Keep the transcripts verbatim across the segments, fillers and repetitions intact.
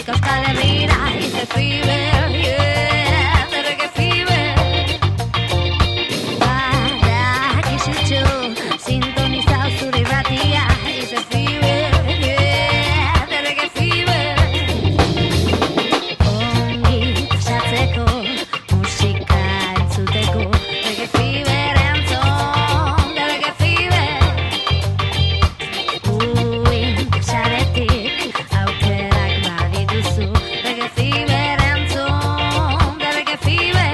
musika Euskal Herrira, is a fever, yeah, the reggae fever. Badak izutxo, sintonizau zure irratia, is a fever, yeah, the reggae fever. Ongi pasatzeko, musika entzuteko, reggae fever entzun, the reggae fever. Uin pasaretik, aukerak badituzu, reggae fever entzun, the reggae fever.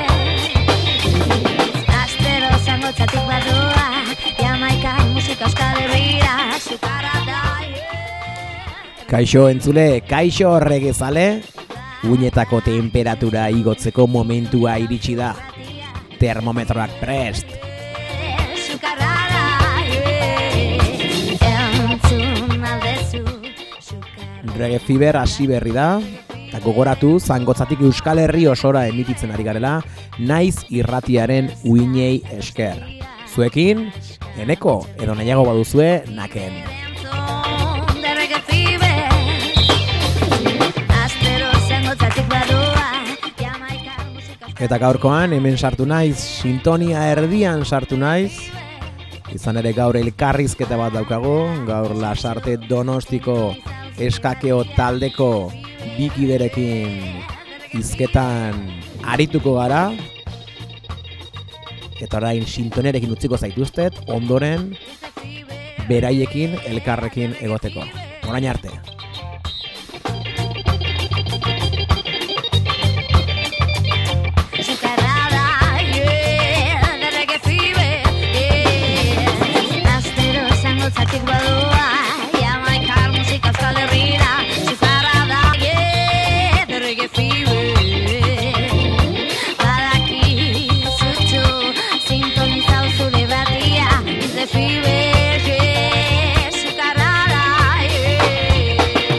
Astero zangotzatik badoa, Jamaika musika Euskal Herrira, sukara da, yeah. Kaixo entzule, kaixo regezale, uinetako temperatura igotzeko momentua iritsi da. Termometroak prest. Sukarra da, yeah. Entzun aldezu, sukarra. Reggae Fever hasi berri da, eta gogoratu zangotzatik Euskal Herri osora emititzen ari garela, naiz irratiaren uinei esker. Zuekin, eneko, edo nahiago baduzue, naken. Entzun, the reggae fever. Astero zangotzatik badoa, Jamaika musika Eta gaurkoan hemen sartu naiz, sintonia erdian sartu naiz. Izan ere gaur elkarrizketa bat daukagu, gaur Lasarte Donostiko eskakeo taldeko bikiderekin hizketan arituko gara. Eta orain sintonerekin utziko zaituztet, ondoren beraiekin elkarrekin egoteko. Orain arte. sukarra da, yeah, the reggae fever, yeah. Astero zangotzatik badoa, Jamaika musika Euskal Herrira, sukarra da, yeah, the reggae fever. Badakizutxo, sintonizau zure irratia, is the fever, yeah, sukarra da, yeah.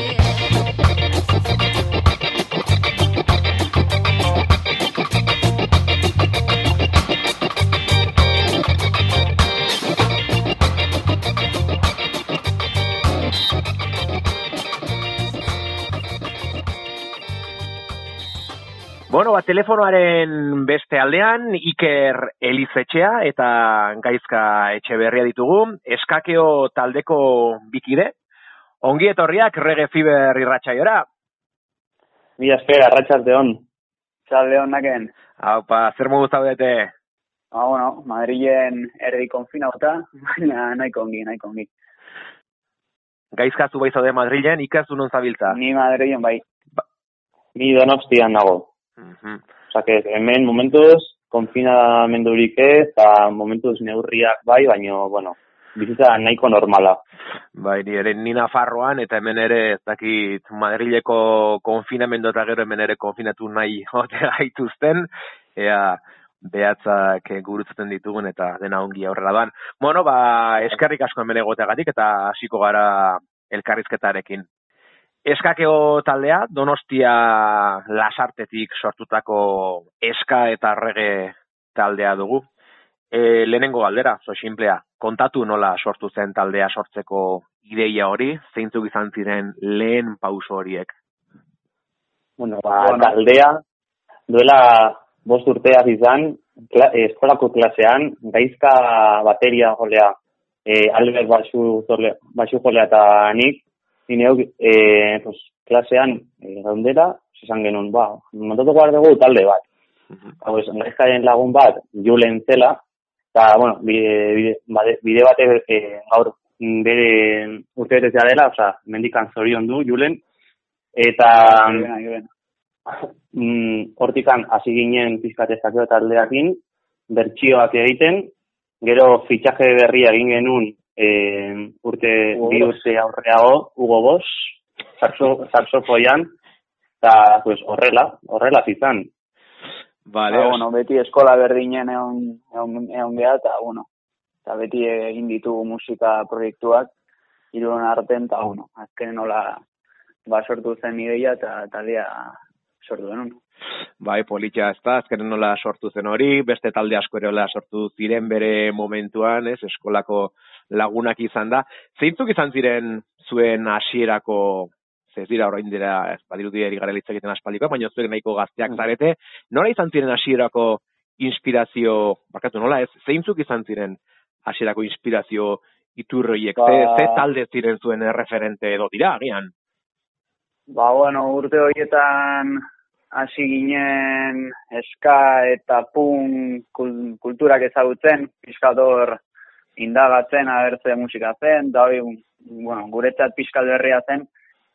Bueno, ba, telefonoaren beste aldean Iker Elizetxea eta Gaizka Etxeberria ditugu, eskakeo taldeko bikide. Ongi etorriak Reggae Fever irratsaiora. Mila esker, arratsarte hon. Txalde hon naken. Haupa, zer modu zaudete? Ah, bueno, Madrilen erdi konfinauta, baina nahiko ongi, nahiko ongi. Gaizka zu bai zaude Madrilen, Iker zu non zabiltza? Ni Madrilen bai. Ni Donostian nago. Mhm. Osa, que hemen momentuz konfinamendurik ez, eta momentuz neurriak bai, baina, bueno, bizitza nahiko normala. Bai, ni ere ni Nafarroan eta hemen ere ez dakit Madrileko konfinamendu eta gero hemen ere konfinatu nahi jote gaituzten, ea behatzak gurutzaten ditugun eta dena ongi aurrera doan. Bueno, ba, eskerrik asko hemen egoteagatik eta hasiko gara elkarrizketarekin. Eskakeo taldea, Donostia Lasartetik sortutako eska eta reggae taldea dugu. E, lehenengo galdera, zo simplea, kontatu nola sortu zen taldea sortzeko ideia hori, zeintzuk izan ziren lehen pauso horiek? Bueno, ba, taldea, duela bost urteaz izan, kla, eskolako klasean, Gaizka bateria jolea, e, Albert basu, basu jolea eta nik, zineuk, e, pues, klasean, e, gaundera, esan genuen, ba, montatuko behar dugu talde bat. Uh-huh. Hau ez, Gaizkaren lagun bat, Julen zela, eta, bueno, bide, bide, bide, bide bate e, gaur bere urte betetzea dela, oza, mendikan zorion du, Julen, eta mm, hortikan hasi ginen pizkatezakeo taldeakin, bertsioak egiten, gero fitxaje berria egin genuen, E, urte bi urte aurreago, Hugo Boss, saxo, saxofoian, eta pues, horrela, horrela zizan. Vale, ba, bueno, beti eskola berdinen egon, egon, egon geha, eta bueno, eta beti egin ditugu musika proiektuak, hiruron artean, eta bueno, azkenen nola ba sortu zen ideia eta taldea sortu denun. Bai, politia ez da, azkenen nola sortu zen hori, beste talde asko ere sortu ziren bere momentuan, ez, eskolako lagunak izan da. Zeintzuk izan ziren zuen hasierako ez dira orain dira, badirudi eri gara litzaketen aspaldikoa, baina zuek nahiko gazteak zarete. Nola izan ziren hasierako inspirazio, barkatu nola ez, zeintzuk izan ziren hasierako inspirazio iturroiek, ba, ze, ze talde ziren zuen erreferente edo dira, agian? Ba, bueno, urte horietan hasi ginen ska eta punk kulturak ezagutzen, pixkator indagatzen, agertze musika zen, da hori, bueno, guretzat pixkal berria zen,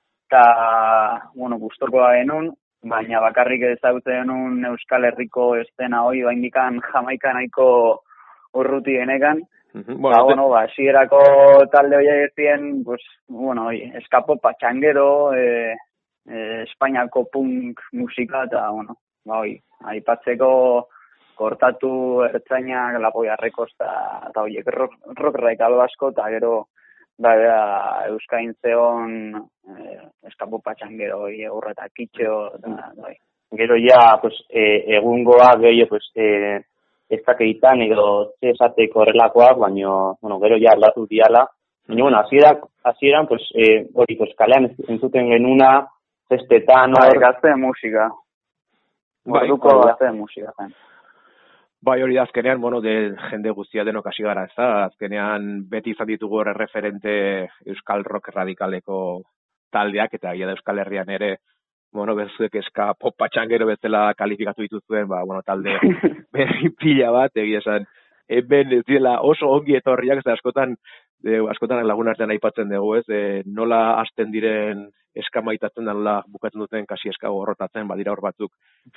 eta, bueno, gustokoa genuen, baina bakarrik ezagutzen genuen Euskal Herriko estena hori, baindikan Jamaikan nahiko urruti genekan. Uh-huh. Bueno, ba, bueno, ba, hasierako talde horiek ziren, pues, bueno, eskapo patxangero, eh, eh, Espainiako punk musika, eta, bueno, ba, hoi, aipatzeko kortatu ertzainak, lapoia rekos, eta horiek rock, rock radikal asko, eta gero, da, da, Euskain zeon, eh, eskapo patxangero, egurra eta kitxo, eta, bai. Gero ja, pues, eh, egungoa gehiago, pues, eh, ez dakeitan edo ze esateko horrelakoak, baina, bueno, gero ja aldatu diala. Baina, bueno, hasierak, hasieran, pues, eh, hori, pues, kalean entzuten genuna, festetan, hor... Bai, gazte musika. Orduko bai, gazte musika, zen. Bai, hori da, azkenean, bueno, de jende guztia denok hasi gara, ez da? Azkenean, beti izan ditugu referente Euskal Rock radikaleko taldeak, eta gira da Euskal Herrian ere, bueno, bezuek eska pop patxangero bezala kalifikatu dituzuen, ba, bueno, talde berri pila bat, egia esan, eben ez dira oso ongi etorriak, ez askotan, e, askotan lagun artean aipatzen dugu, ez, e, nola hasten diren eska maitatzen da, nola bukatzen duten kasi eska gorrotatzen, badira hor batzuk.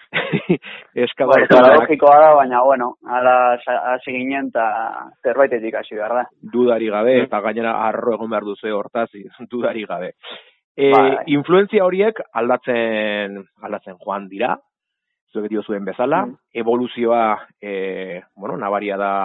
Eska ba, logikoa da, baina, bueno, ala hasi ginen, eta zerbaitetik hasi behar da. Dudari gabe, eta gainera arro egon behar duzu hortaz, dudari gabe. E, bai. Influentzia horiek aldatzen aldatzen joan dira, zuek dio zuen bezala, mm. evoluzioa, e, bueno, nabaria da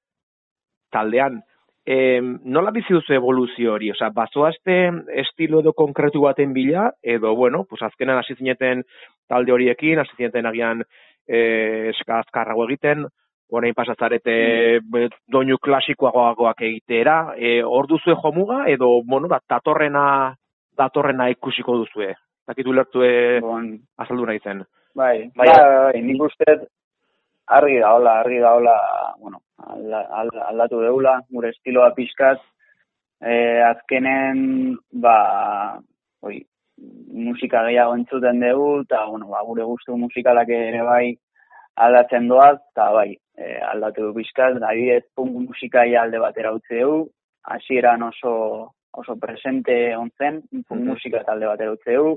taldean. E, nola bizi duzu evoluzio hori? Osea, bazoazte estilo edo konkretu baten bila, edo, bueno, pues azkenan hasi zineten talde horiekin, hasi zineten agian e, eska azkarrago egiten, orain pasatzarete mm. doinu klasikoagoak egitera, e, hor duzue jomuga, edo, bueno, da, datorrena datorrena ikusiko duzue. Zakitu lertue bon. Azaldu nahi zen. Bai, bai, bai, nik uste argi daola, argi daola, bueno, aldatu deula, gure estiloa pixkat, eh, azkenen, ba, oi, musika gehiago entzuten dugu, eta, bueno, ba, gure gustu musikalak ere bai aldatzen doaz, eta bai, eh, aldatu du pixkat, adibidez punk musikai alde batera utzi dugu, hasieran oso oso presente ontzen, mm-hmm. musika talde batera utzi dugu.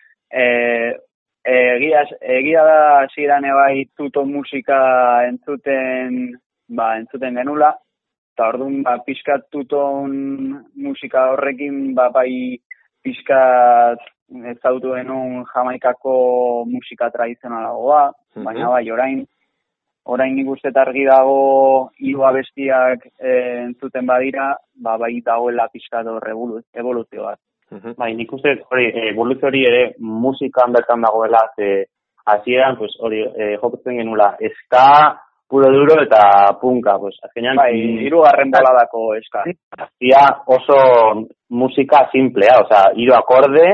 E, egia, egia da hasieran ebai tuto musika entzuten, ba, entzuten genula, eta orduan ba, pixkat tuton musika horrekin ba, bai pixkat ezautu genuen Jamaikako musika tradizionalagoa, mm-hmm. baina bai orain Orain nik uste argi dago hiru abestiak e, entzuten badira, ba, bai dagoela pixkat hor evoluzio bat. Uh-huh. Bai, nik uste hori evoluzio hori ere musikan bertan dagoela, ze hasieran pues hori e, jokatzen genula ska, puro duro eta punka, pues azkenean bai, hirugarren boladako ska. Hasia oso musika simplea, osea, hiru akorde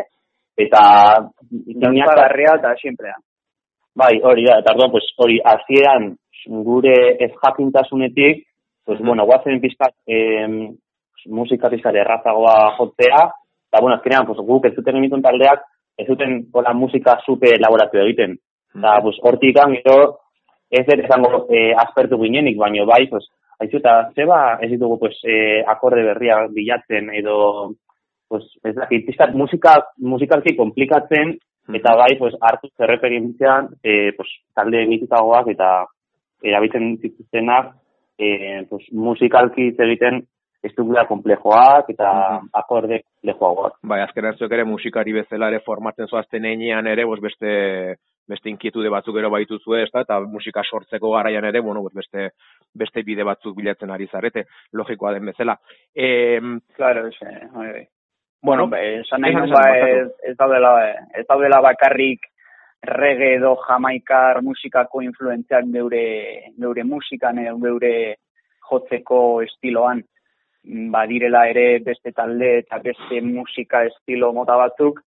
eta dantzarria eta simplea. Bai, hori da, eta orduan pues hori hasieran gure ez jakintasunetik, pues, mm-hmm. bueno, guazen pizkat eh, musika pizkat errazagoa jotzea, eta, bueno, azkenean, pues, guk ez zuten emitun taldeak, ez zuten hola musika super elaboratu egiten. Eta, mm-hmm. pues, hortik gero, ez dut esango eh, aspertu ginenik, baina bai, pues, haizu eta zeba ez ditugu, pues, eh, akorde berria bilatzen, edo, pues, ez dakit, pizkat musika, musikalki komplikatzen, mm-hmm. eta bai, pues, hartu zerreferentzian, eh, pues, talde mitutagoak, eta erabiltzen zituztenak, eh, pues, musikalki egiten estruktura komplejoak eta uh-huh. akorde komplejoagoak. Bai, azkenean zuek ere musikari bezala ere formatzen zoazten einean ere, pues, beste beste inkietude batzuk ero baituzue, ezta, eta musika sortzeko garaian ere, bueno, pues, beste beste bide batzuk bilatzen ari zarete, logikoa den bezala. Eh, claro, sí, bai, bai. Bueno, esan nahi nun ba, ez, ez daudela, ez daudela bakarrik reggae edo jamaikar musikako influentziak geure, geure musikan edo geure jotzeko estiloan. Badirela ere beste talde eta beste musika estilo mota batzuk,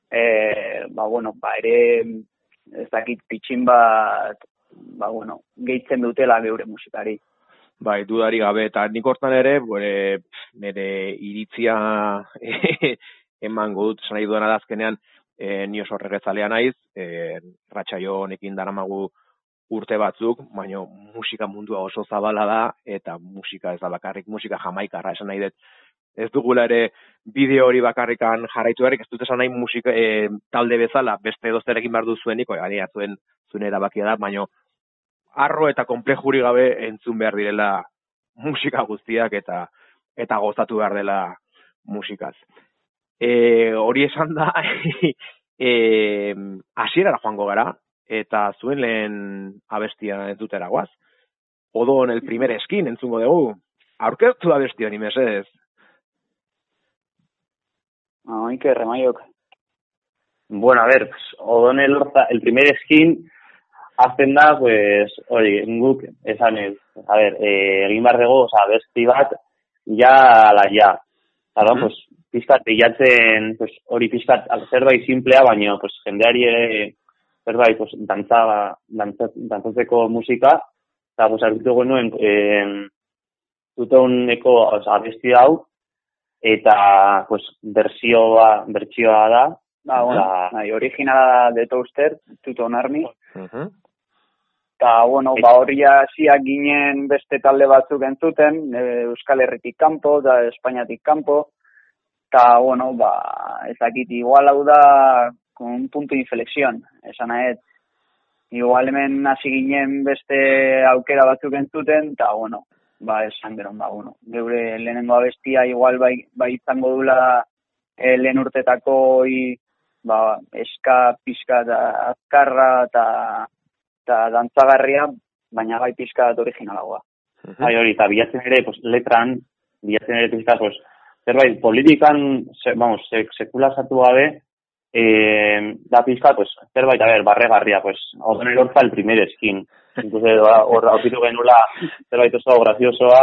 e, ba, bueno, ba, ere, ez dakit pitxin bat, ba, bueno, gehitzen dutela geure musikari. Bai, dudari gabe, eta nik hortan ere, bore, nire iritzia emango dut, esan nahi duena da azkenean, e, ni oso regezalea naiz, e, ratsaio honekin daramagu urte batzuk, baina musika mundua oso zabala da, eta musika ez da bakarrik, musika jamaikarra, esan nahi dut, ez dugula ere bideo hori bakarrikan jarraitu erik, ez dut esan nahi musika e, talde bezala, beste dozterekin behar duzuenik, oi, zuen, zuen erabakia da, baina arro eta konplejuri gabe entzun behar direla musika guztiak eta eta gozatu behar dela musikaz. E, hori esan da, e, hasierara joango gara, eta zuen lehen abestia entzutera guaz. Odon el primer eskin entzungo dugu. Aurkeztu abesti honi, mesedez. Ah, Iker, Remaiok. Bueno, a ver, pues, Odon el, el primer eskin azten da, pues, hori, guk esan ez. A ver, eh, egin behar dugu, oza, abesti bat, ja ala ja. Zara, mm-hmm. pues, pizkat bilatzen, pues, hori pizkat zerbait simplea, baina, pues, jendeari ere zerbait, pues, dantza, dantza, dantzatzeko musika, eta, pues, argitu genuen, eh, zutoneko, oza, abesti hau, eta, pues, bertsioa, bertsioa da. Ba, bueno, da, nahi, originala de Toaster, Tuton Army. Uh-huh. Eta, bueno, ba, hori hasiak ginen beste talde batzuk entzuten, Euskal Herritik kanpo, da Espainiatik kanpo, eta, bueno, ba, ezakit, igual hau da, con un punto de inflexión, esan ahet. Igual hemen hasi ginen beste aukera batzuk entzuten, eta, bueno, ba, esan geron, ba, bueno, geure lehenengo abestia igual bai, bai izango dula eh, lehen urtetako i, ba, eska, pixka eta azkarra eta eta dantzagarria, baina bai pixka eta originalagoa. Bai hori, eta bilatzen ere, pues, letran, bilatzen ere pixka, pues, zerbait, politikan, se, vamos, se, sekula sartu gabe, eh, da pixka, pues, zerbait, a ver, barregarria, pues, Odon Elorza el primer eskin. Entonces, hor aurkitu genula zerbait oso graziosoa,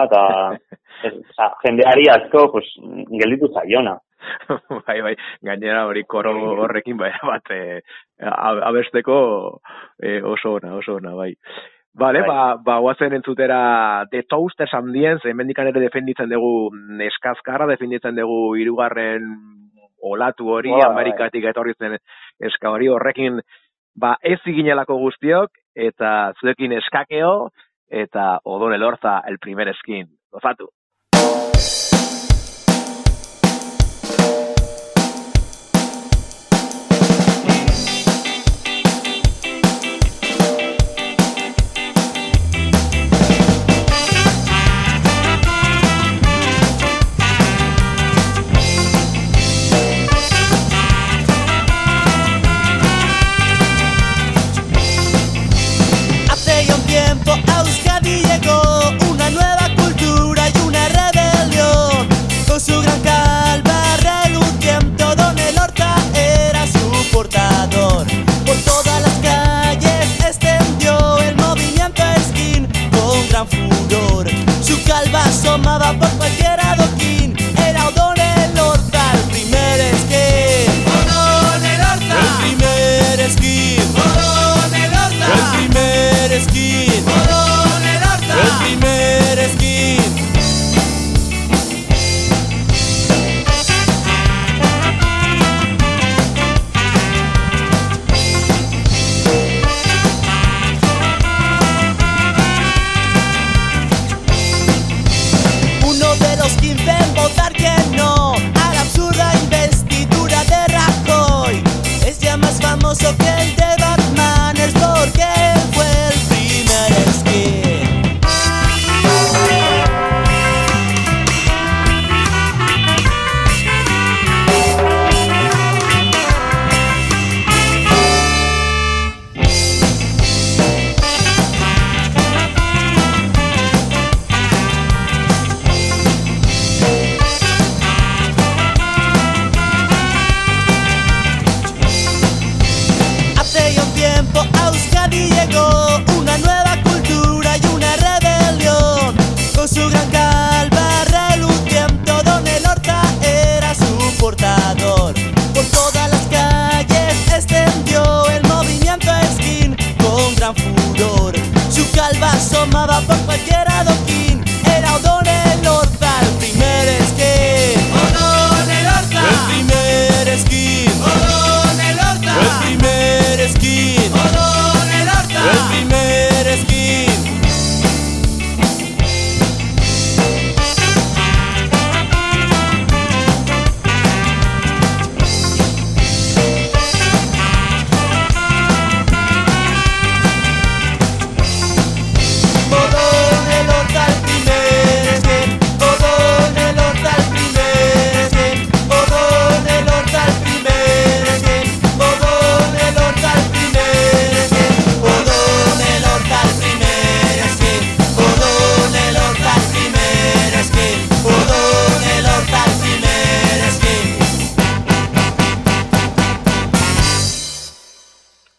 eta jendeari asko, pues, gelditu zaiona. Bai, bai, gainera hori koro horrekin bai, bat e, abesteko e, oso ona, oso ona, bai. Vale, bai. ba, ba guazen entzutera The Toasters handien, hemendikan ere defenditzen dugu eskazkarra, defenditzen dugu hirugarren olatu hori, oh, Amerikatik bai. Etorri zen eska hori horrekin, ba ez iginelako guztiok, eta zuekin eskakeo, eta Odon Elorza el primer eskin. Gozatu. A Euskadi llegó una nueva cultura y una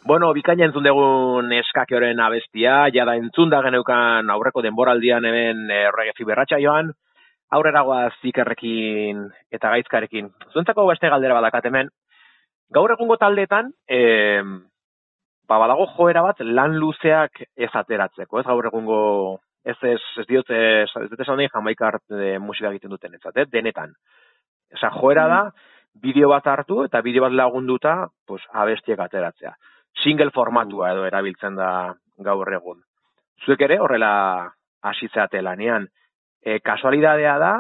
Bueno, bikaina entzun dugun eskakeoren abestia, jada entzun da geneukan aurreko denboraldian hemen Reggae Fiberratxa joan, aurreragoa zikerrekin eta gaizkarekin. Zuentzako beste galdera badakat hemen, gaur egungo taldeetan, e, ba, badago joera bat lan luzeak ez ateratzeko, ez gaur egungo, ez ez, ez diot, ez, ez dut esan nahi Jamaikar e, musika egiten duten ez, eh? Denetan. Esa joera da, bideo bat hartu eta bideo bat lagunduta, pues, abestiek ateratzea. Single formatua edo erabiltzen da gaur egun. Zuek ere horrela hasitzeate lanean. E, kasualidadea da,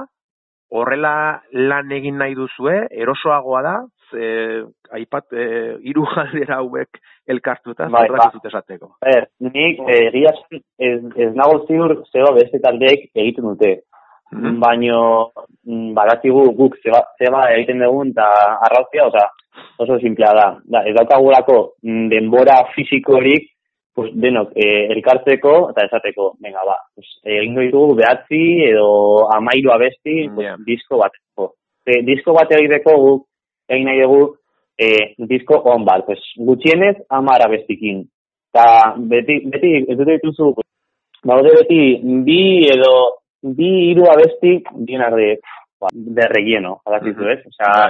horrela lan egin nahi duzue, erosoagoa da, ze, aipat, e, hiru galdera hauek elkartuta, bai, zerrak ez dut esateko. Er, nik egia ez, ez nago ziur zeba beste taldeek egiten dute. Mm-hmm. Baino, badakigu guk zeba, zeba egiten dugun eta arrauzia, oza, oso simplea da. da ez daukagulako denbora fisikorik, pues, denok eh, elkartzeko eta esateko, venga, ba, pues, egingo ditugu behatzi edo amairu abesti, pues, yeah. disko bat. E, disko bat egiteko guk egin nahi dugu eh, disko on bat, pues, gutxienez amar abestikin. Eta beti, beti, ez dute dituzu, baude beti bi edo bi hiru abesti bienak de, de relleno, badakizu, ez? Osea,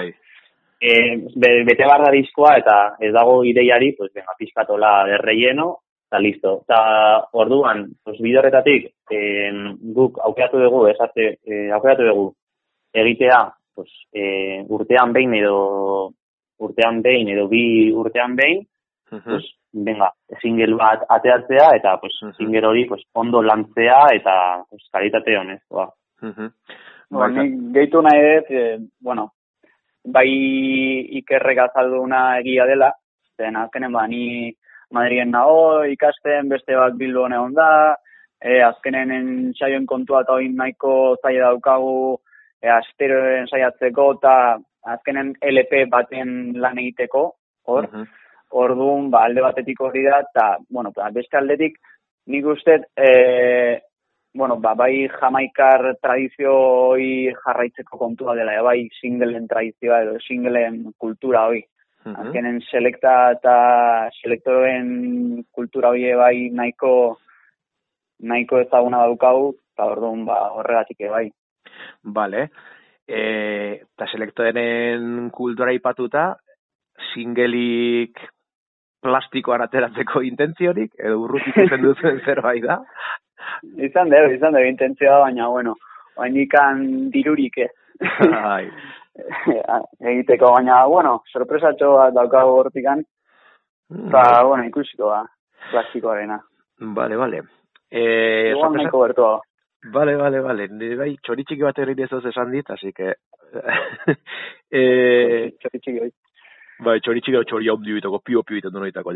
eh, bete barra diskoa eta ez dago ideiari, pues, venga, pizkatola de relleno, eta listo. Eta orduan, pues, bide horretatik, eh, guk aukeratu dugu, esate, eh, aukeratu dugu egitea, pues, eh, urtean behin edo urtean behin edo bi urtean behin, uh-huh. pues, venga, single bat ateatzea eta pues, uh-huh. single hori pues, ondo lantzea eta pues, kalitate honez. Ba. Uh-huh. Bueno, nik gehitu nahi dut, eh, bueno, bai Ikerrek azalduna egia dela, zen azkenen ba, ni Madrien nago ikasten, beste bat Bilbon egon da, eh, azkenen ensaioen kontua eta hori nahiko zaila daukagu, eh, asteroen saiatzeko eta azkenen L P baten lan egiteko, hor, uh-huh. Orduan, ba, alde batetik hori da, eta, bueno, ba, beste aldetik, nik uste, e, bueno, ba, bai jamaikar tradizio hori jarraitzeko kontua dela, e, bai singleen tradizioa edo singleen kultura hori. Uh-huh. Azkenen selekta eta selektoren kultura hori bai nahiko, nahiko ezaguna daukagu, eta orduan, ba, horregatik bai. Vale. E, eta selektoren kultura ipatuta, singelik plastikoan ateratzeko intentziorik, edo urrutik izan duzen zerbait da? Izan dugu, izan dugu intentzioa, baina, bueno, bainikan dirurik, eh? Egiteko, baina, bueno, sorpresatxo bat daukago hortikan, eta, mm, bueno, ikusiko da, plastikoarena. Vale, vale. Eh, Igual sorpresa... nahiko bertua. Vale, vale, vale. Bai, txoritxiki bat egin ez esan dit, así que... eh... Txoritxiki hori. Bai, txoritxiki hori txori hau dibitako, pio-pio iten duenitako.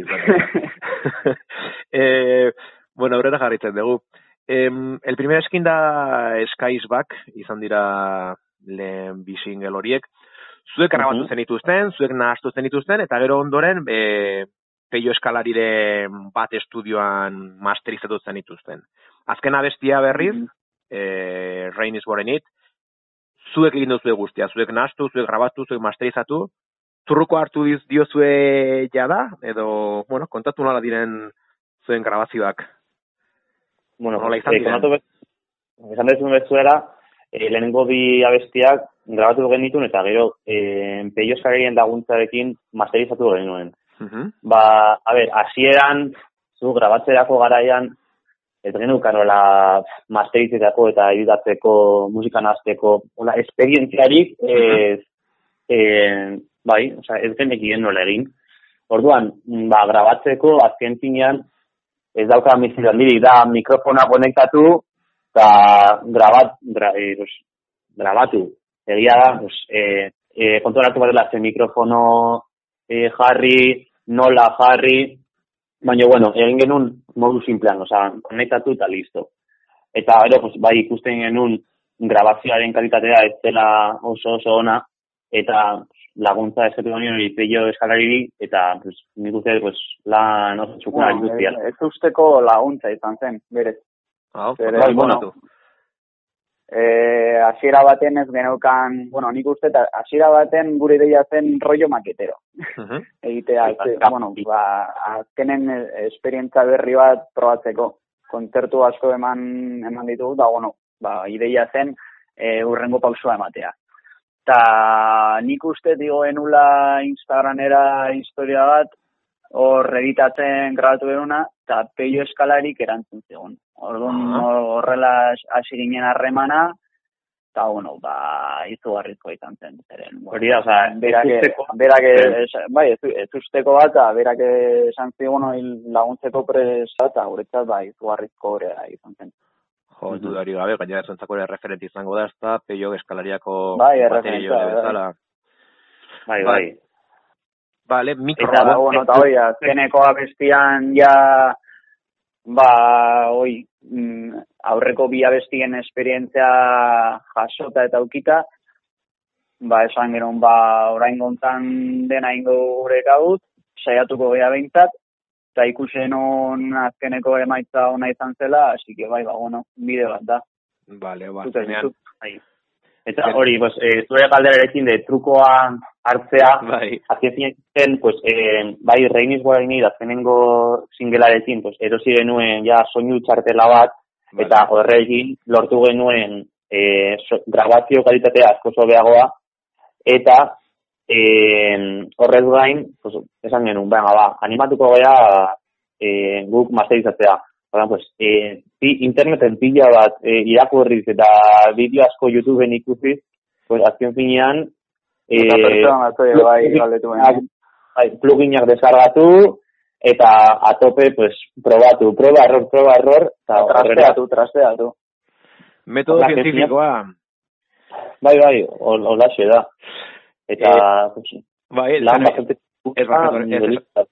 eh, bueno, aurrera jarritzen dugu. Eh, el primer eskin da Skies Back, izan dira lehen bi single horiek. Zuek grabatu uh-huh. zenituzten, zuek nahastu zenituzten, eta gero ondoren, e, Peio Eskalariren bat estudioan masterizatu zenituzten. Azken abestia berriz, uh-huh. e, Rain is Born It, zuek egin duzue guztia, zuek nahastu, zuek grabatu, zuek masterizatu, zurruko hartu diz diozue jada, edo, bueno, kontatu nola diren zuen grabazioak. Bueno, nola izan diren? Esan dezun bezuera, e, lehenengo bi abestiak grabatu genitun, eta gero, e, Peio Eskalariren laguntzarekin masterizatu genuen. Uh-huh. Ba, a ber, hasieran zu grabatzerako garaian, ez genukan hola masterizetako eta editatzeko, musikan hasteko, hola, esperientziarik, ez, uh-huh. bai, oza, ez genekien nola egin. Orduan, ba, grabatzeko, azken finean, ez dauka mizidan diri, da mikrofona konektatu, eta grabat, gra, e, pues, grabatu. Egia da, pues, e, e, kontrolatu batela ze mikrofono e, jarri, nola jarri, baina, bueno, egin genuen modu simplean, oza, konektatu eta listo. Eta, ero, pues, bai, ikusten genuen grabazioaren kalitatea ez dela oso oso ona, eta laguntza eskatu genuen hori Peio Eskalari, eta, pues, nik uste, pues, lan oso txukuna bueno, industria. Ez usteko laguntza izan zen, berez. Ah, Bere, bai, bueno, eh, hasiera baten ez geneukan, bueno, nik uste, eta hasiera baten gure ideia zen rollo maketero. Uh-huh. Egitea, ez, bueno, ba, azkenen esperientza berri bat probatzeko. Kontzertu asko eman, eman ditugu, da, bueno, ba, ideia zen e, urrengo pausua ematea. Ta nik uste digoenula Instagramera historia bat, hor editatzen grabatu beruna, eta Peio Eskalarik erantzun zigun. Orduan horrela hasi ginen harremana, eta, bueno, ba, izugarrizko izan zen. Hori da, oza, berak, bai, ez usteko bat, eta berak esan zigun laguntzeko presa, eta guretzat, ba, izugarrizko horrela izan zen. Jo, dudari gabe, gaina esantzako ere referente izango da, ezta, Peio Eskalariako bai, baterio ere bezala. Bai, bai. Vale, mikro. Eta, bueno, eta hoi, azkeneko abestian ja, ba, hoi, aurreko bi abestien esperientzia jasota eta aukita, ba, esan geron, ba, orain gontan dena ingo gure gaut, saiatuko geha behintzat, eta ikusen hon azkeneko emaitza ona izan zela, así que bai, ba, bueno, bide bat da. Vale, ba, zenean. Eta hori, pues, e, zure galderarekin de trukoa hartzea, bai. Azken zen, pues, e, bai, Reiniz Guaraini azkenengo singelarekin, pues, erosi genuen ja soinu txartela bat, vale. Eta horrekin lortu genuen e, so, grabazio kalitatea asko sobeagoa, eta e, horrez gain, pues, esan genuen, baina, ba, animatuko gara e, guk masterizatzea. Horan, pues, e, interneten pila bat e, irakurriz eta bideo asko YouTubeen ikusiz, pues, azken finean, e, pluginak deskargatu, eta atope, pues, probatu, proba, error, proba, error, eta trasteatu, trasteatu. Metodo zientifikoa. Bai, bai, holaxe da. Eta, eh, pues, bai, lan bastante... Ez bakatu,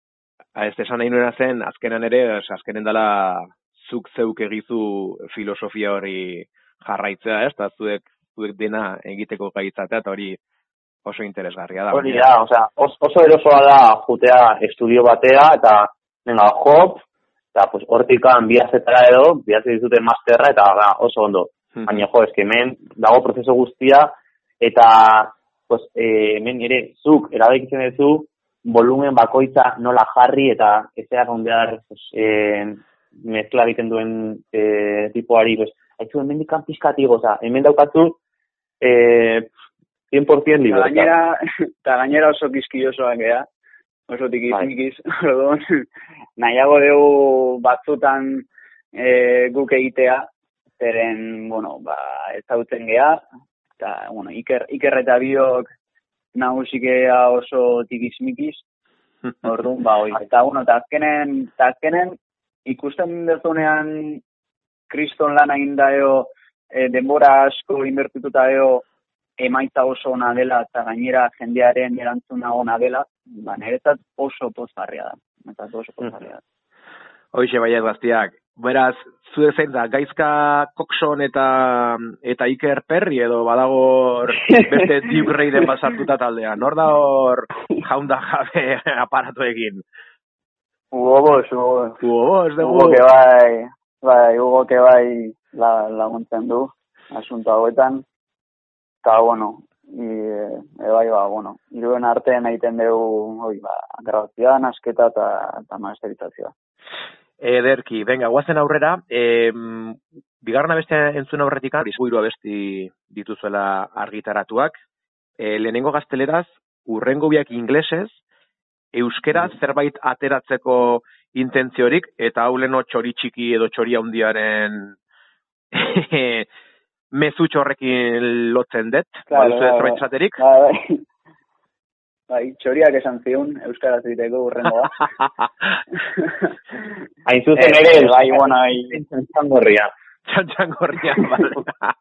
ez esan nahi nuena zen, azkenan ere, azkenen dela zuk zeuk egizu filosofia hori jarraitzea, ez? Eta zuek, zuek dena egiteko gaitzatea, eta hori oso interesgarria da. Hori da, osea, oso erosoa da jutea estudio batea, eta venga, hop, eta pues, hortikan bihazetara edo, bihazet dizute masterra, eta ga, oso ondo. Baina, jo, eske hemen dago prozeso guztia, eta pues, eh, hemen ere zuk erabekitzen duzu, volumen bakoitza nola jarri eta ezeak ondear pues, eh, mezkla egiten duen eh, tipoari, pues, haizu hemen dikan pizkatigo, oza, hemen daukatzu eh, cien por ciento libre. Ta gainera, ta gainera oso kizkiosoak ea, oso tikiz-mikiz, nahiago dugu batzutan eh, guk egitea, zeren, bueno, ba, ez dautzen gea, eta, bueno, Iker, Iker eta biok nagusikea oso tikiz-mikiz, orduan, ba, oi. Eta, bueno, eta azkenen, eta azkenen, ikusten dezunean kriston lan egin daio, e, denbora asko inbertituta daio, emaitza oso ona dela, eta gainera jendearen erantzuna ona dela, ba, niretzat oso pozgarria da. Niretzat oso pozgarria da. Hoixe baiet gaztiak. Beraz, zure zein da, Gaizka Coxon eta eta Iker Perri edo badago beste Deep Raiden basartuta taldea. Nor da hor jaunda jabe aparatuekin? Hugo Boss, Hugo Boss. Hugo Boss, de Hugo que bai, bai, Hugo que bai la, laguntzen du asunto hauetan. Eta, bueno, i, e, bai, ba, bueno, iruen artean egiten dugu, oi, ba, grabazioa, nasketa eta, eta masterizazioa. Ederki, venga, guazen aurrera, e, bigarren abestia entzun aurretik, hiru abesti dituzuela argitaratuak, e, lehenengo gazteleraz, urrengo biak inglesez, euskeraz zerbait ateratzeko intentziorik, eta hau leno txori txiki edo txori handiaren mezutxo horrekin lotzen dut, claro, baduzu zerbait esaterik? Bai, bai, txoriak esan zion, euskaraz egiteko urrengoa. Hain zuzen ere, eh, bai, bueno, bai, txantxangorria. Txantxangorria, bale.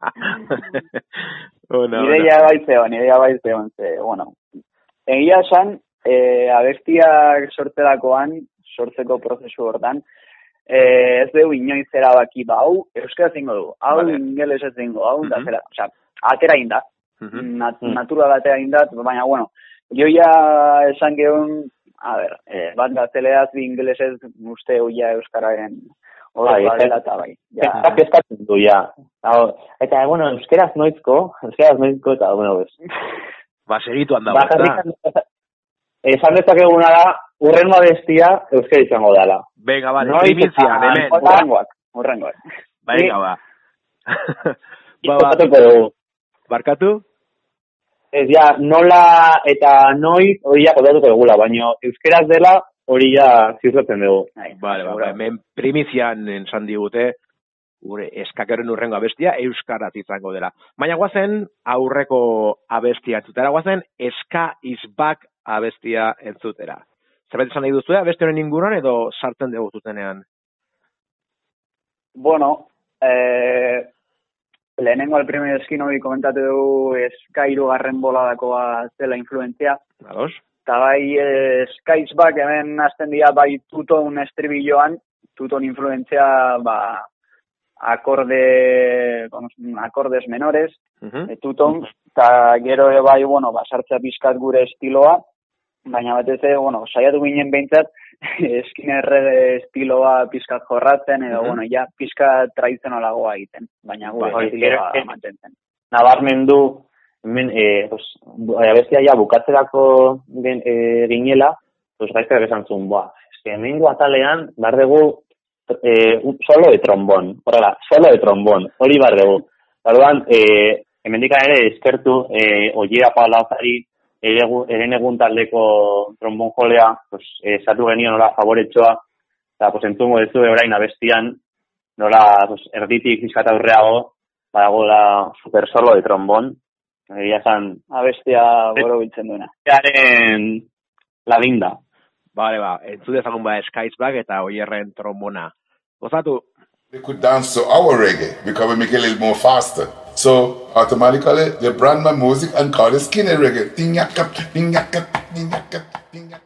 Ideia bai zeon, ideia bai zeon, ze, bueno. Egia esan, eh, abestiak sortzerakoan, sortzeko prozesu hortan, eh, ez dugu inoiz erabaki, ba, hau, euskara zingo du, hau vale. Ingeles ez zingo, hau, uh -huh. da zera, osea, atera inda, uh -huh. Nat, natura atera inda, baina, bueno, jo ja esan geun, a ber, eh, bat gazteleaz bi ingelesez uste huia euskararen hor badela eta bai. Eta kezkatzen du, ja. Eta, bueno, euskeraz noizko, euskeraz noizko, eta, bueno, bez. Ba, segituan dago, eta. Esan dezakeguna da, urrengo abestia euskera izango dela. Venga, vale, primizian, hemen. Urrengoak, urrengoak. Venga, ba. Ba, ba. Barkatu? Ez, ja, nola eta noiz hori ja kontatuko dugula, baina euskeraz dela hori ja ziurtatzen dugu. Vale, ba, hemen primizian entzan digute, gure eskakeren urrengo abestia euskaraz izango dela. Baina guazen aurreko abestia entzutera, guazen Ska is Back abestia entzutera. Zerbait izan nahi duzu, abesti honen inguruan edo sartzen dugu zutenean? Bueno, eh, lehenengo al primer eskin hori komentatu dugu Ska hirugarren boladakoa zela influentzia. Ados. Eta bai, eh, Ska is Back hemen hasten dira bai tuton estribilloan, tuton influentzia, ba, akorde, akordes menores, uh-huh. e, tuton, eta gero bai, bueno, ba, sartzea pizkat gure estiloa, baina batez ere, bueno, saiatu ginen behintzat, eskin errege estiloa pizkat jorratzen, edo, uh-huh. bueno, ja, pizkat tradizionalagoa egiten, baina gure ba, estiloa e, mantentzen. Nabarmendu, hemen, eh, pues, abestia ja bukatzerako gen, eh, ginela, pues, gaizkak esan zuen, boa, eske, hemen guatalean, behar dugu, Eh, un solo de trombón, horrela, solo de trombón, hori bar dugu. Orduan, eh, hemendika ere eskertu, eh, oiera palauzari, eren egun taldeko trombón jolea, pues, esatu genio nola favoretxoa, eta, pues, entzungo dezu orain abestian, nola, pues, erditik izkata aurreago, badago la super solo de trombón, egia zan... Abestia boro biltzen duena. Earen la linda. Vale, ba, entzu dezagun ba Ska is Back eta oierren trombona. Gozatu! They could dance to our reggae because we make it a little more faster. So, automatically, they brand my music and call it skinny reggae. Ding-yak-ap, ding-yak-ap, ding-yak-ap, ding-yak-ap.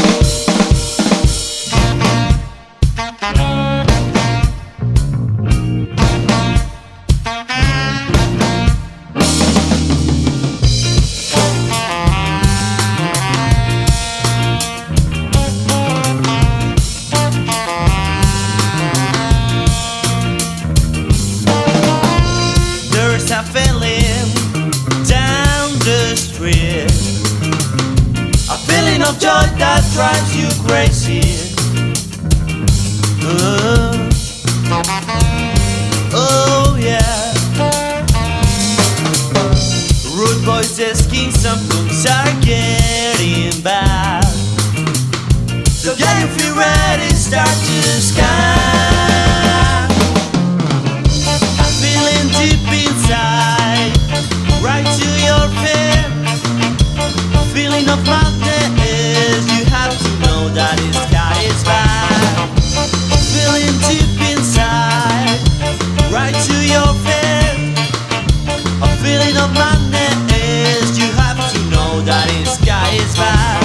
Of joy that drives you crazy. Uh, oh yeah. Rude boys asking some things are getting bad. So can you feel ready? Start to scan. Feeling deep inside, right to your feet. Feeling of madness. You have to know that the sky is bad. Feeling deep inside, right to your feet. A feeling of madness. You have to know that the sky is bad.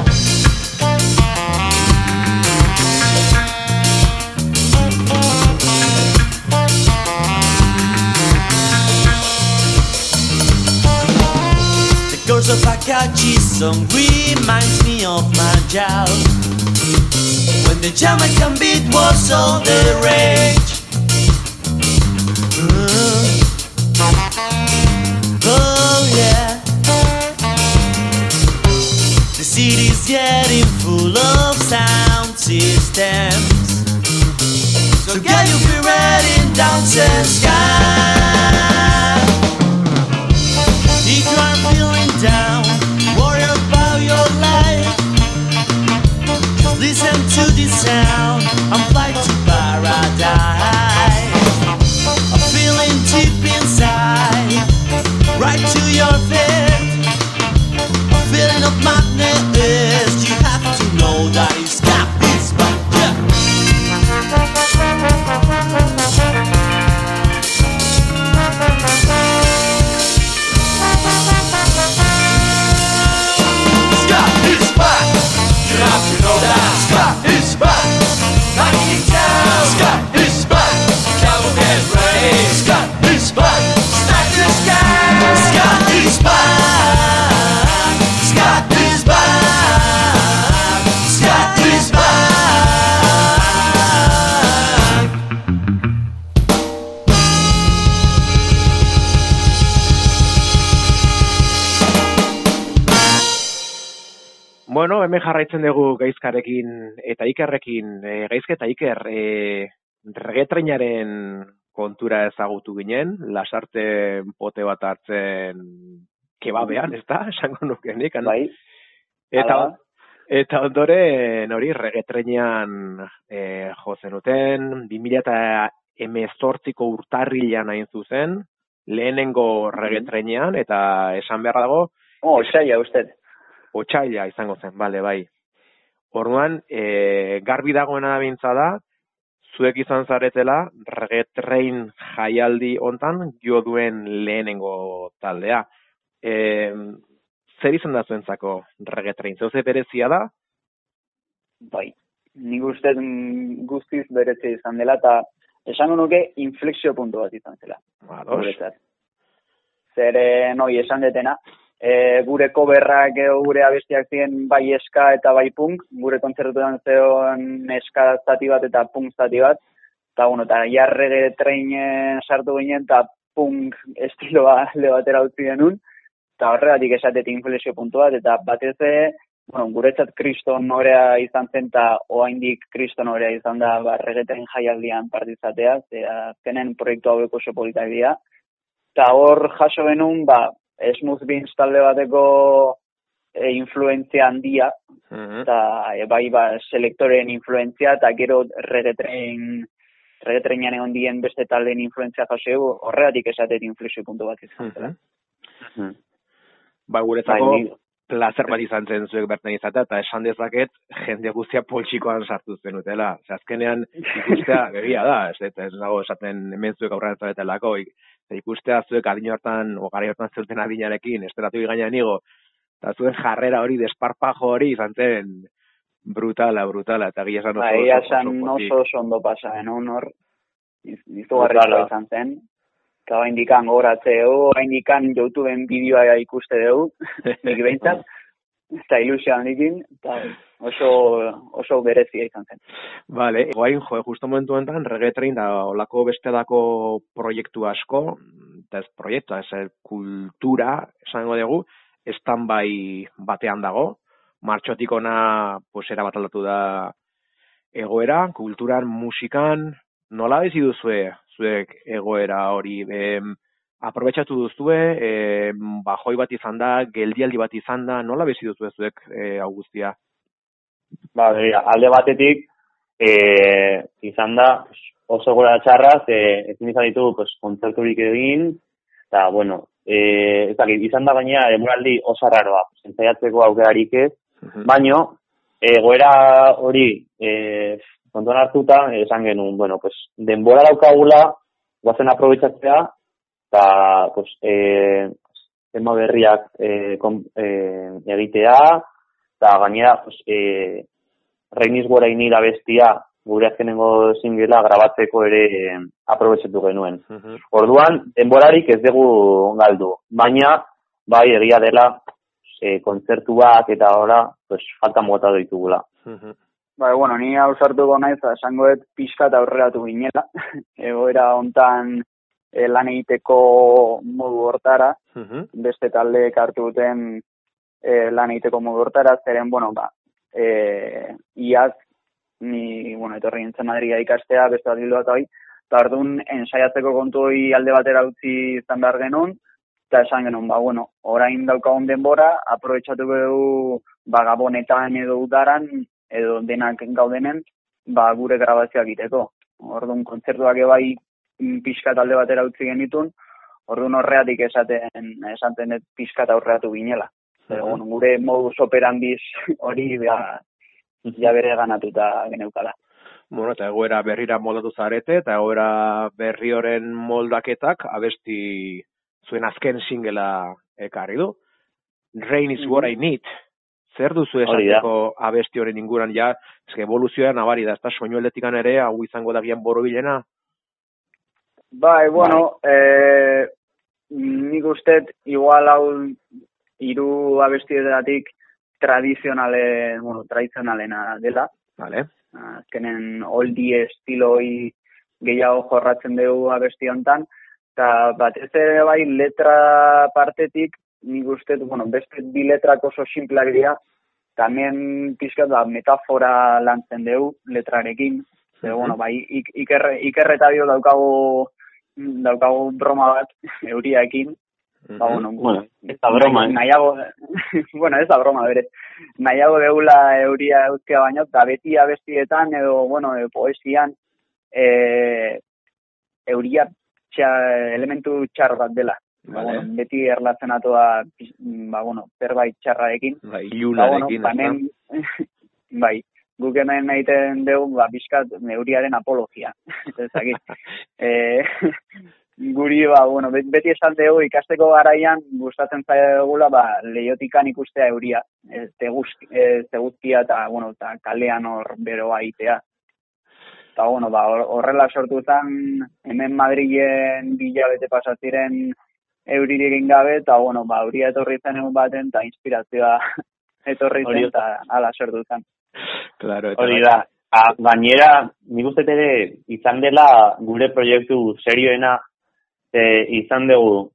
The ghost of Akachi song reminds me of my job when the Jamaican beat was all the rage. Uh, oh yeah. The city's getting full of sound systems. So can you be ready, dance and sky? If you are feeling down, worry about your life. Just listen to this sound and fly to paradise. A feeling deep inside, right to your feet. A feeling of madness. You have to know that it's got this back. Ska is back. You have to know that Ska is back. Bueno, hemen jarraitzen dugu Gaizkarekin eta Ikerrekin, e, Gaizka eta Iker, e, regetreinaren kontura ezagutu ginen, lasarte pote bat hartzen kebabean, ez da, esango nukenik. Bai, Eta, ala. eta ondoren hori regetreinean e, jo zenuten, bi mila hemezortziko urtarrilean hain zuzen, lehenengo regetreinean, eta esan beharra dago, Oh, otsaila, usted. otsaila izango zen, bale, bai. Orduan, e, garbi dagoena da bintza da, zuek izan zaretela regetrein jaialdi hontan jo duen lehenengo taldea. E, zer izan da zuentzako regetrein? Zeu ze berezia da? Bai, nik uste mm, guztiz berezia izan dela, eta esango nuke inflexio puntu bat izan zela. Ados. Guretzat. Zer, eh, noi, esan detena, e, gure coverrak edo gure abestiak ziren bai eska eta bai punk, gure kontzertuan zeon eska zati bat eta punk zati bat, eta bueno, eta jarrege treinen sartu ginen, eta punk estiloa alde batera utzi genuen, eta horregatik esatet inflexio puntu bat, eta batez ere, bueno, guretzat kriston norea izan zen, eta oaindik kriston norea izan da, ba, regetren jaialdian partizatea, ze azkenen proiektu hauek oso politak dira, eta hor jaso genuen, ba, Smooth Beans talde bateko e, influentzia handia, eta e, bai ba, selektoren influentzia, eta gero regetrein, regetreinan egon dien beste taldeen influentzia jaso, horregatik esatet inflexio puntu bat izan zela. Uh-huh. Ba, guretzako Bai, plazer bat izan zen zuek bertan izatea, eta esan dezaket jende guztia poltsikoan sartu zenutela. Ze azkenean ikustea begia da, ez, ez nago esaten hemen zuek aurrean zabetelako, ikustea zuek adino hartan, o gara hartan zeuten adinarekin, esteratu gainean igo, eta zuen jarrera hori, desparpajo hori izan zen brutala, brutala, eta gila esan oso, bai, oso, esan oso, oso oso ondo pasa, no? Hor, izugarrizkoa izan zen. Eta hain dikan goratze dugu, hain dikan YouTubeen bideoa ikuste dugu, nik behintzat, eta ilusio handikin, eta oso, oso berezia izan zen. Vale, guain, jo, justo momentu enten, regetrein da olako bestelako proiektu asko, eta ez proiektu, ez kultura, esango dugu, stand-by batean dago, martxotik ona, pues, erabat aldatu da egoera, kulturan, musikan, nola bizi duzue zuek egoera hori? E, aprobetxatu duzue, e, bajoi bat izan da, geldialdi bat izan da, nola bizi duzue zuek e, hau guztia? Ba, alde batetik, e, izan da oso gora txarraz, e, ezin izan ditu pues, kontzerturik egin, eta, bueno, e, ez dakit, izan da baina demoraldi oso arraroa, entzaiatzeko aukerarik ez, uh-huh. Baino, egoera hori, e, kontuan hartuta, esan genuen, bueno, pues, denbora daukagula, guazen aprobetxatzea, eta, pues, e, tema berriak e, kom, e, egitea, eta gainera, pues, e, Reiniz gora inira bestia, gure azkenengo singela grabatzeko ere e, aprobetxatu genuen. Uh-huh. Orduan, denborarik ez dugu galdu, baina, bai, egia dela, e, kontzertuak eta ora, pues, faltan bota ditugula. Uh-huh. Ba, bueno, ni ausartuko naiz, esangoet pixka eta aurreratu ginela. Egoera hontan e, lan egiteko modu hortara, uh-huh. Beste taldeek hartu duten e, lan egiteko modu hortara, zeren, bueno, ba, e, iaz, ni, bueno, etorri nintzen Madriga ikastea, beste bat bildu bat hoi, eta orduan ensaiatzeko kontu hori alde batera utzi izan behar genuen, eta esan genuen, ba, bueno, orain daukagun denbora, aprobetxatu dugu, ba, gabonetan edo udaran, edo denak gaudenen, ba, gure grabazioak egiteko. Orduan, kontzertuak ebai pixka talde batera utzi genitun, orduan horreatik esaten, esaten ez pixka eta horreatu ginela. Uh-huh. Pero, bueno, gure modus operandiz hori, ba, ja bere ganatuta geneukala. Bueno, eta egoera berrira moldatu zarete, eta egoera berri horren moldaketak abesti zuen azken singela ekarri du. Rain is what I need. Zer duzu esateko abesti horren inguran, ja, eske evoluzioa nabari da, ez da soinueletikan ere, hau izango da gian borobilena? Bai, bueno, bai. Eh, nik ustet, igual hau hiru abestietatik tradizionale, bueno, tradizionalena dela. Vale. Azkenen oldie estiloi gehiago jorratzen dugu abesti hontan, eta batez ere bai letra partetik, nik uste, bueno, beste bi letrak oso simpleak dira, tamien pixkat ba, metafora lantzen dugu letrarekin. Ze, Mhm. bueno, ba, ik, ikerre, ikerre eta bio daukagu, daukagu broma bat euriakin. Ba, bueno, Bueno, ez da broma, eh? nahiago, bueno, ez da broma, bere. Nahiago deula euria euskia baino, eta beti abestietan edo, bueno, e, poesian, e, euria txa, elementu txar bat dela. Ba, Vale. bueno, beti erlazionatoa, ba, bueno, zerbait txarrarekin. Bai, Ba, ilunarekin, bueno, hemen, bai, guk hemen egiten dugu, ba, bizkat, euriaren apologia. Ez dakit. e, guri, ba, bueno, beti esan dugu ikasteko garaian gustatzen zaigula, ba, lehiotikan ikustea euria, e, teguzki, e, teguzkia eta, bueno, eta kalean hor beroa itea. Eta, bueno, ba, horrela sortu zen, hemen Madrilen bilabete pasatziren euririk gabe, eta, bueno, ba, euria etorri zen egun baten, eta inspirazioa etorri zen, eta ala sortu zen. Claro, eta Hori da. A, gainera, nik uste ere izan dela gure proiektu serioena, e, izan dugu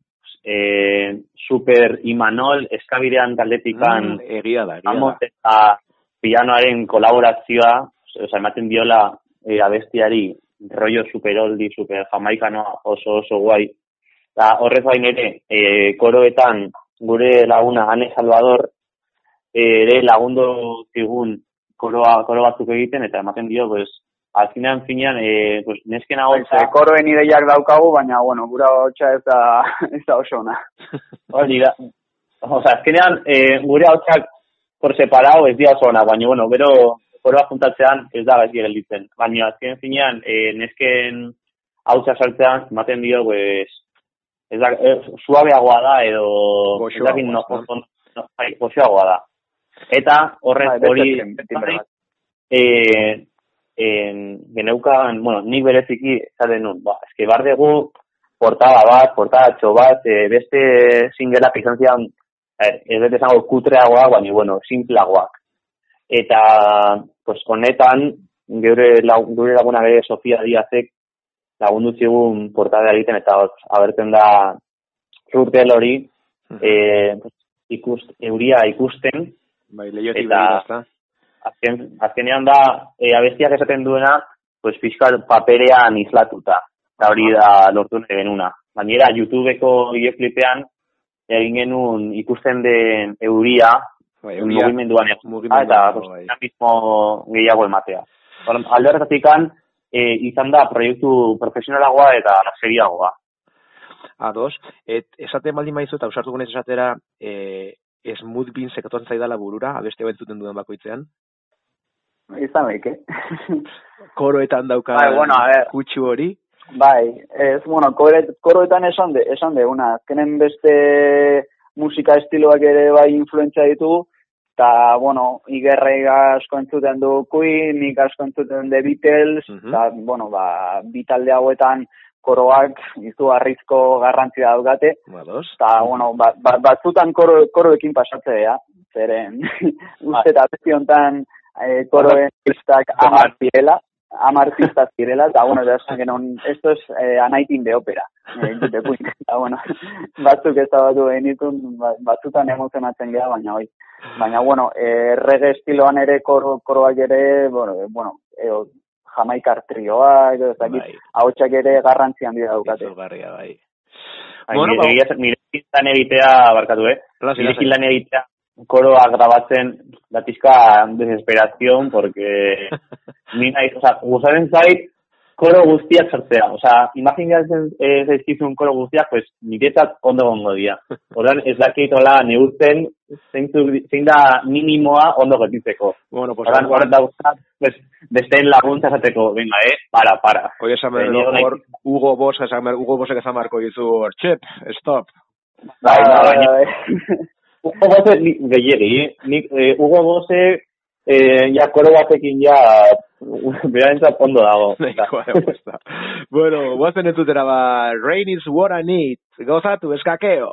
e, Super Imanol eskabidean taldetikan mm, egia da, egia Amos da. eta pianoaren kolaborazioa, oza, ematen diola e, abestiari rollo super oldi, super jamaikanoa oso oso guai. Eta horrez bain ere, e, koroetan gure laguna Ane Salvador e, ere lagundu zigun koroa, koro batzuk egiten, eta ematen dio, pues, alzinean finean, e, pues, nesken agotza... Ze, koroen ideiak daukagu, baina, bueno, gura hotxa ez da, ez da oso ona. Hori da. Osa, azkenean, e, gure hotxak por separado ez dira oso ona, baina, bueno, bero koroa juntatzean ez da gaizki gelditzen. Baina, azken finean, e, nesken hotxa sartzean, ematen dio, pues, ez da, e, suabeagoa da, edo... Goxoagoa, no, no? no, no, bai, goxoagoa da. Eta horrez Bai, hori... beste timbre bat. Eh, en, geneukan, bueno, nik bereziki esaten nun, ba, eske bar dugu portada bat, portadatxo bat, e, beste singelak izan zian, ez dut esango kutreagoa, baina, bueno, simplagoak. Eta, pues, honetan, geure, geure laguna bere Sofia Diazek lagundu zigun portada egiten, eta abertzen da Rurtel hori, e, ikust, euria ikusten, Bai, lehiotik eta begira, ezta? azken, azkenean da, e, abestiak esaten duena, pues, pixkal paperean islatuta. Eta hori da lortu nahi genuna. Gainera, YouTubeko videoklipean egin genuen ikusten den euria, Bai, euria, mugimenduan egon. mugimenduan, Eta, bai. pues, mismo gehiago ematea. Alde horretatik, e, izan da proiektu profesionalagoa eta seriagoa. Ados, et, esaten baldin maizu eta usartuko naiz esatera, e, Smooth Bean sekatuan zaidala burura, abeste bentzuten duen bakoitzean. Izan leik, eh? Koroetan dauka Bai, bueno, a ver. kutsu hori. Bai, ez, bueno, koroet, koroetan esan de, esan de, una, azkenen beste musika estiloak ere bai influentzia ditugu, eta, bueno, igerrei asko entzuten du Queen, nik asko entzuten The Beatles, eta, Mhm. bueno, ba, bi talde hauetan koroak izugarrizko garrantzia daukate, Ados. eta, bueno, ba, ba, batzutan koro, koroekin pasatzea, zeren, uste eta besti honetan eh, koroen pistak amar zirela, amar pistak zirela, eta, bueno, eta esan genon, esto es eh, a night in the opera, eh, de Queen, eta, bueno, batzuk ez da batu genitun, batzutan emozionatzen geha, baina, bai, baina, bueno, eh, reggae estiloan ere koro, koroak ere, bueno, eh, bueno eh, jamaikar trioak, ez dakit, Bai. ahotsak ere garrantzi handia daukate. Izugarria, bai. Bai, Bueno, nire, ba- nire, nire lan egitea, barkatu, eh? Lasai, Nire lasai. lan egitea, koroa grabatzen, datizka desesperación, porque ni nahi, o sea, gustaren zait, koro guztiak sartzea. O sea, imaginatzen ez zaizkizun koro guztiak, pues, niretzat ondo gongo dira. Horren, ez dakit hola neurtzen, zein da minimoa ondo getitzeko. Bueno, pues... Horren, horren dauzkat, pues, besteen laguntza esateko, venga, eh, para, para. Oie, esan behar, Nire nahi- hor, Hugo Boss, esan behar, Hugo Bossek esan beharko dizu, hor, txep, stop. Bai, Bai, baina, bai, bai. Hugo Bosse gehiagi, eh? Nik, eh, Hugo Bosse, eh, ja, koro batekin ja, berarentzat ondo dago. Nahikoa demuestra. Bueno, guazen entzutera ba, Rain is what I need. Gozatu, eskakeo.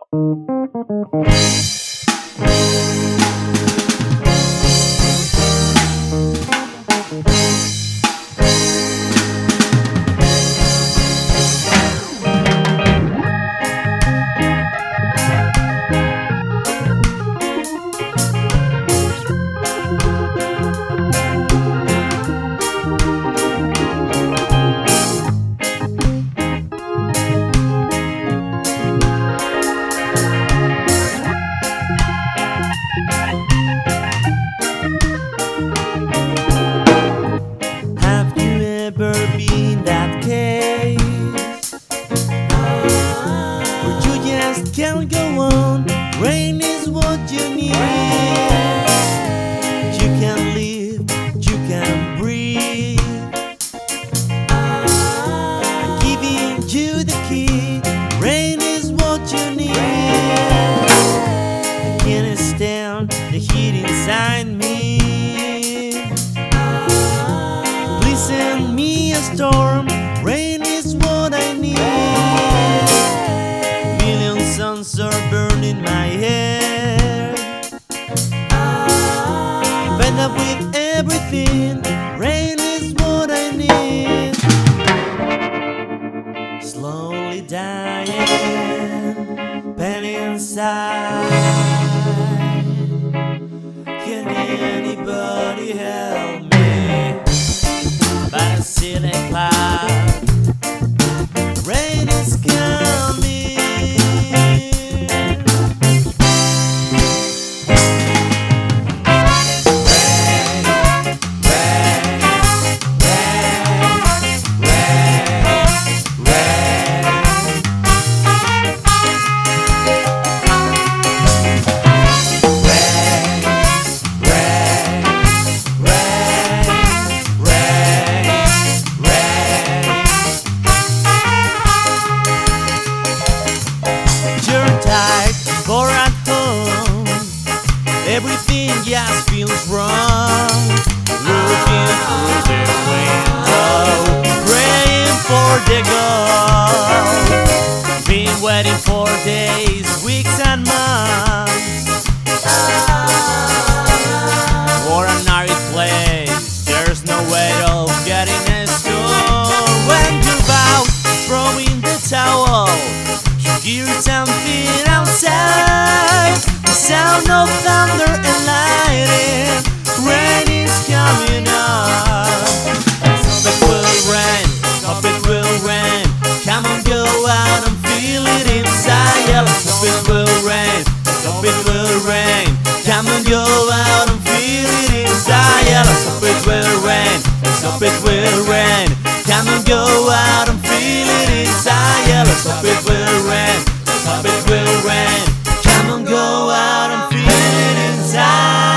coming up. Stop it will rain, stop it will rain. Come on, go out and feel it inside. Yeah, stop it will rain, stop it will rain. Come on, go out and feel it inside. Yeah, stop it will rain, stop it will rain. Come on, go out and feel it inside. Yeah, stop it will rain, stop it will rain. Come on, go out and feel it inside.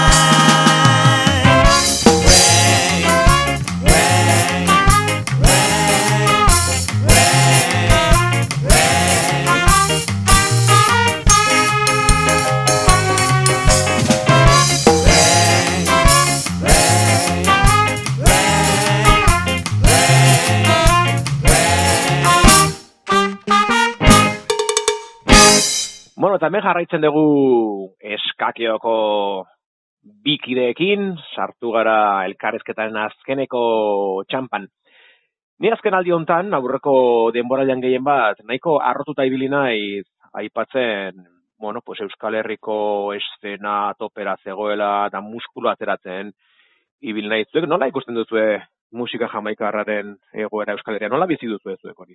Bueno, eta hemen jarraitzen dugu eskakeoko bikideekin, sartu gara elkarrezketaren azkeneko txampan. Ni azken aldi hontan, aurreko denboraldian gehien bat, nahiko arrotuta ibili naiz aipatzen, bueno, pues Euskal Herriko eszena topera zegoela eta muskulu ateratzen ibil naiz. Zuek nola ikusten duzue musika jamaikarraren egoera Euskal Herria? Nola bizi duzue zuek hori?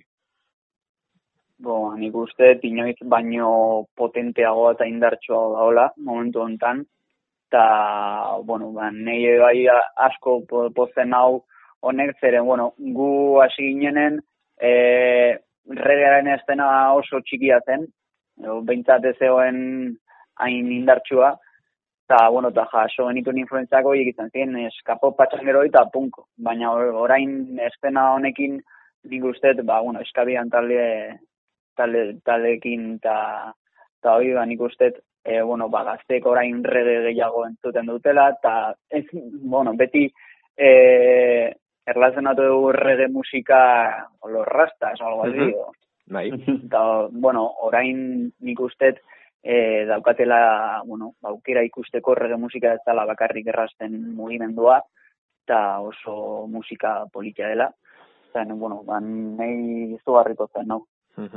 Bo, nik uste, inoiz baino potenteagoa eta indartsuago daola, momentu honetan. Eta, bueno, ba, nahi bai asko pozen hau honek, zeren, bueno, gu hasi ginenen, e, reggaearen estena oso txikia zen, behintzat ez zegoen hain indartsua, eta, bueno, eta jaso genituen influentzako horiek izan ziren, eskapo patxangero eta punko. Baina orain estena honekin nik uste, ba, bueno, eskabian talde Talde, taldekin eta ta hori ba nik uste e, bueno, ba, gazteek orain reggae gehiago entzuten dutela eta ez, bueno, beti e, erlazionatu dugu reggae musika o los rastas o algo así. Bai. Eta, bueno, orain nik uste e, daukatela, bueno, aukera ikusteko reggae musika ez dela bakarrik errasten mugimendua eta oso musika politia dela. Eta, bueno, ba, nahi izugarriko zen, no?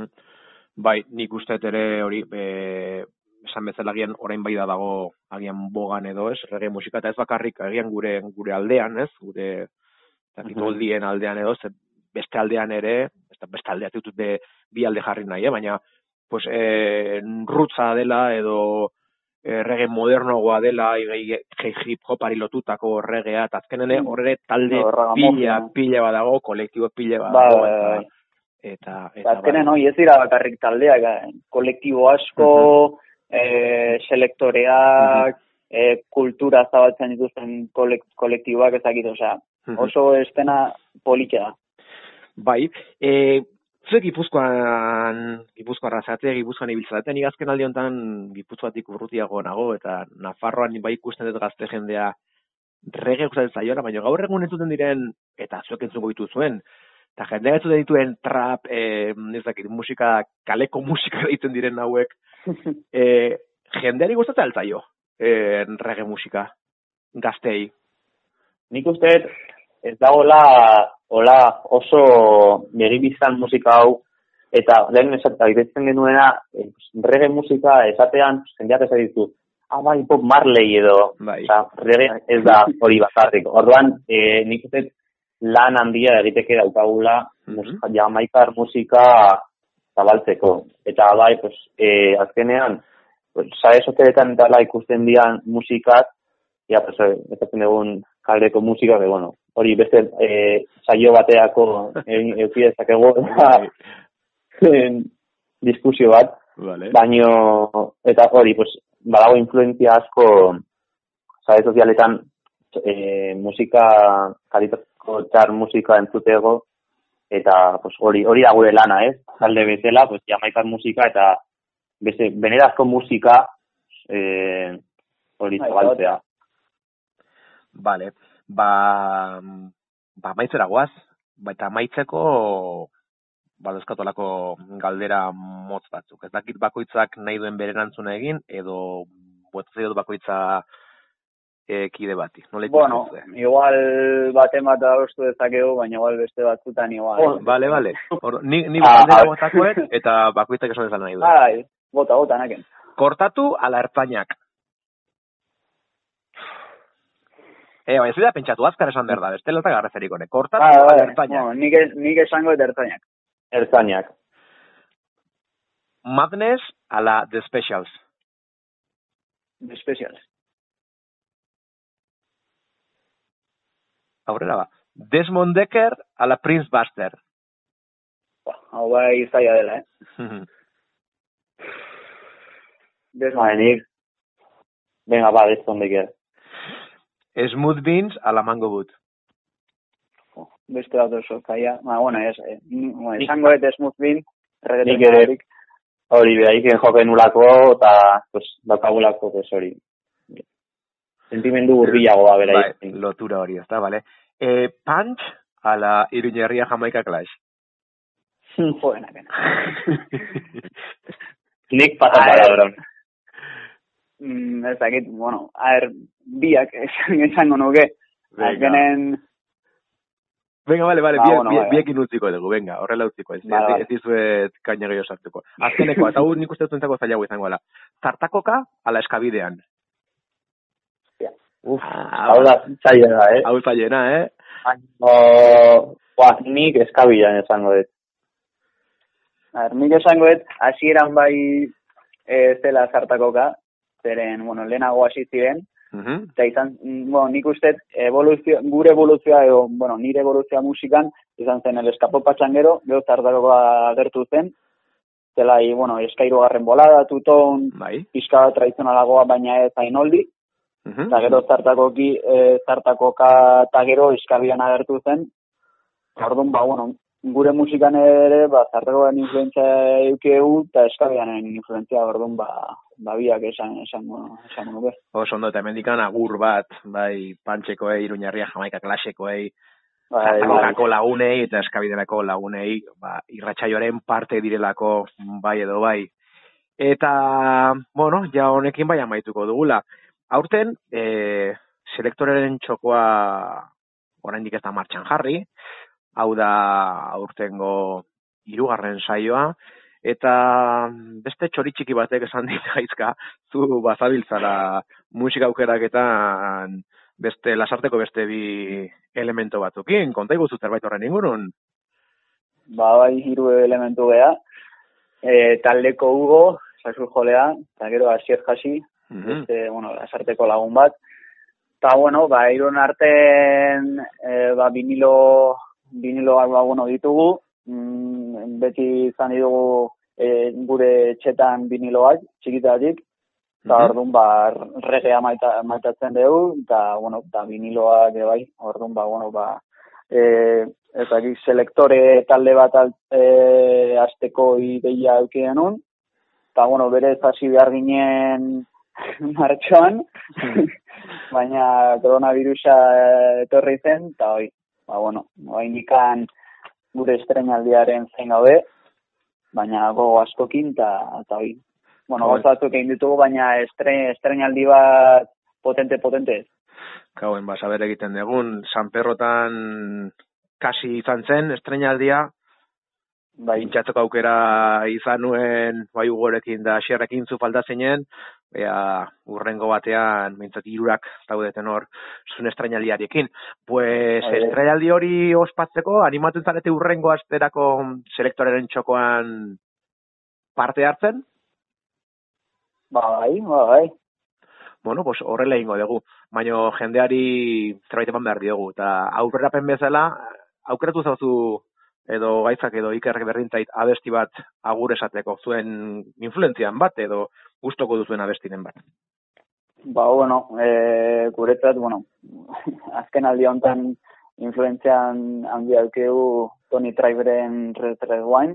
Bai, nik uste ere hori, e, esan bezala agian orain bai da dago agian bogan edo ez, reggae musika, eta ez bakarrik agian gure gure aldean, ez, gure zakitoldien aldean edo, ez, beste aldean ere, beste aldea ditut de bi alde jarri nahi, eh? Baina, pues, e, rutza dela edo e, reggae modernoagoa dela, hip hopari lotutako reggaea, eta azkenene horre talde pila, pila badago, kolektibo pila badago, eta Eta, eta azkenen hori ez dira bakarrik taldeak, kolektibo asko, uh-huh. e, selektoreak, uh-huh. e, kultura zabaltzen dituzten kolek, kolektiboak ezakit, osea, uh-huh. oso estena politia da. Bai, e, zuek Gipuzkoan, Gipuzkoan razate, Gipuzkoan ibiltzaten, nik azken aldi honetan Gipuzkoatik urrutiago nago, eta Nafarroan bai ikusten dut gazte jendea reggae gustatzen zaiola, baina gaur egun entzuten diren, eta zuek entzuko dituzuen, eta jendea ez dituen trap, eh, ez dakit, musika, kaleko musika egiten diren hauek, eh, jendeari gustatzen altzaio, eh, reggae musika, gaztei. Nik uste ez da hola, hola oso begibizan musika hau, eta lehen esatzen genuena, eh, reggae musika esatean, jendeak ez ditu, ah, bai, Bob Marley edo, bai. Oza, reggae ez da hori bakarrik. Orduan, eh, nik uste lan handia egiteke daukagula musika, jamaikar musika zabaltzeko. Eta bai, pues, eh, azkenean, pues, sare sozialetan dela ikusten dian musikak, ja, pues, ezatzen egun kaldeko musika, que, bueno, hori beste eh, saio bateako eukidezakego diskusio bat, vale. Baino, eta hori, pues, badago influentzia asko sare sozialetan eh, musika kalitateko txar musika entzutego, eta pues, hori hori da gure lana, ez? Talde bezala, pues, jamaikar musika eta beste benerazko musika eh, hori zabaltzea. Vale, ba, ba maitzera goaz, ba, eta maitzeko badezkatolako galdera motz batzuk. Ez dakit bakoitzak nahi duen bere erantzuna egin, edo botatzen dut bakoitza e, kide bati. Nola ikusten bueno, zuen? Igual bate bat adostu dezakegu, baina igual beste batzutan igual. Oh, vale, vale. Or, ni ni galdera botakoet, eta bakoitzak esan dezan nahi duen. Bai, bota, bota, naken. Kortatu ala ertzainak? E, ez da pentsatu, azkar esan behar da, bestela eta garrezerik honek. Kortatu, Ba, ba, ertzainak. bueno, nik, es- nik esango eta ertzainak. Ertzainak. Madness ala The Specials. The Specials. Aurrera ba. Desmond Decker ala Prince Buster. Ba, hau bai zaila dela, eh? Ba, nik. Venga, ba, Desmond Decker. Smooth Beans ala Mango Boot. Beste bat oso zaila. Ba, bueno, ez, eh, bueno, esango eta Smooth Bean, Nik ere, hori behaiken joken ulako, eta, pues, daukagulako, pues, hori. Sentimendu urbilago da, bera. Bai, lotura hori, ez da, bale. E, Punch ala Iruñerria Jamaica Clash. Jodenak. Nik pasa palabron. Mm, ez dakit, bueno, a ver, biak esan, esango nuke. Azkenen... Venga, vale, vale, Ba, biek, bueno, biek, bai. biekin utziko dugu, venga, horrela utziko, ez, Vale, ez, vale. ez dizuet kaina gehiago sartuko. Azkeneko, eta hu nik uste dutentzako zailago izango ala. Zartakoka ala eskabidean. Uf, Ah, hau da, zaila da, eh? hau zailena, eh? O, ba, nik eskabilan esango dut. A ver, nik esango dut, hasieran bai e, zela zartakoka, zeren, bueno, lehenago hasi ziren, Uh-huh. eta izan, mm, bueno, nik uste evoluzio, gure evoluzioa, edo, bueno, nire evoluzioa musikan, izan zen el eskapo patxangero, gero zartakoka agertu zen, zela, y, bueno, eskairu garren bolada, tuton, Bai. pixka bat tradizionalagoa, baina ez hain oldi, Uh-huh. eta gero zartakoki, e, zartakoka eta gero eskabian agertu zen, orduan, ba, bueno, gure musikan ere, ba, zartakoan influentzia eukeu, eta eskabianen influentzia, orduan, ba, ba, biak esan, esango, esango nuke. Oso ondo, eta hemendikan agur bat, bai, Pantxekoei, Iruñerria Jamaika Klasekoei, Bai, zartakokako lagunei eta eskabidenako lagunei, ba, irratsaioaren parte direlako, bai edo bai. Eta, bueno, ja honekin bai amaituko dugula. Aurten, e, selektoreren txokoa oraindik ez da martxan jarri, hau da aurtengo hirugarren saioa, eta beste txori txiki batek esan dit gaizka, zu bazabiltzara musika aukeraketan beste lasarteko beste bi elemento batzukin, konta iguzu zerbait horren ingurun? Ba, bai, hiru elementu geha, e, taldeko Hugo, saxur jolea, eta gero Asier Hasi, Mhm. beste, bueno, lasarteko lagun bat. Eta, bueno, ba, hirun arten, e, ba, vinilo, viniloak, ba, bueno, ditugu, mm, beti izan ditugu e, gure etxetan viniloak, txikitatik, eta Mhm. orduan, ba, regea maita, maitatzen dugu, eta, bueno, eta viniloak, e, bai, orduan, ba, bueno, ba, e, ez dakit, selektore talde bat alt, e, azteko ideia euki genuen, eta, bueno, berez hasi behar ginen martxoan, baina koronavirusa etorri zen, eta hoi, ba, bueno, indikan gure estrenaldiaren zein gaude, baina gogo askokin, eta hoi. Bueno, Hoi. gauzatzuk egin ditugu, baina estre, estrenaldi bat potente-potente ez. Kauen, ba, saber egiten dugun, San Perrotan kasi izan zen, estrenaldia, Bai, intxatzeko aukera izan nuen, bai ugorekin da xerrekin zu falta zinen, ea urrengo batean, mintzat hirurak zaudeten hor, zuen estrenaldiarekin. Pues, Bai. estrenaldi hori ospatzeko, animatzen zarete urrengo asterako selektoreren txokoan parte hartzen? ba, bai, ba, bai. Bueno, pues horrela ingo dugu, baina jendeari zerbait eman behar diogu, eta aurrerapen bezala, aukeratu zauzu edo gaitzak edo ikerrek berrintzait abesti bat agur esateko, zuen influentzian bat edo gustoko duzuen abestinen bat. Ba, bueno, e, guretzat, bueno, azken aldi honetan influentzian handia aukeu Tony Triberen Red Red Wine,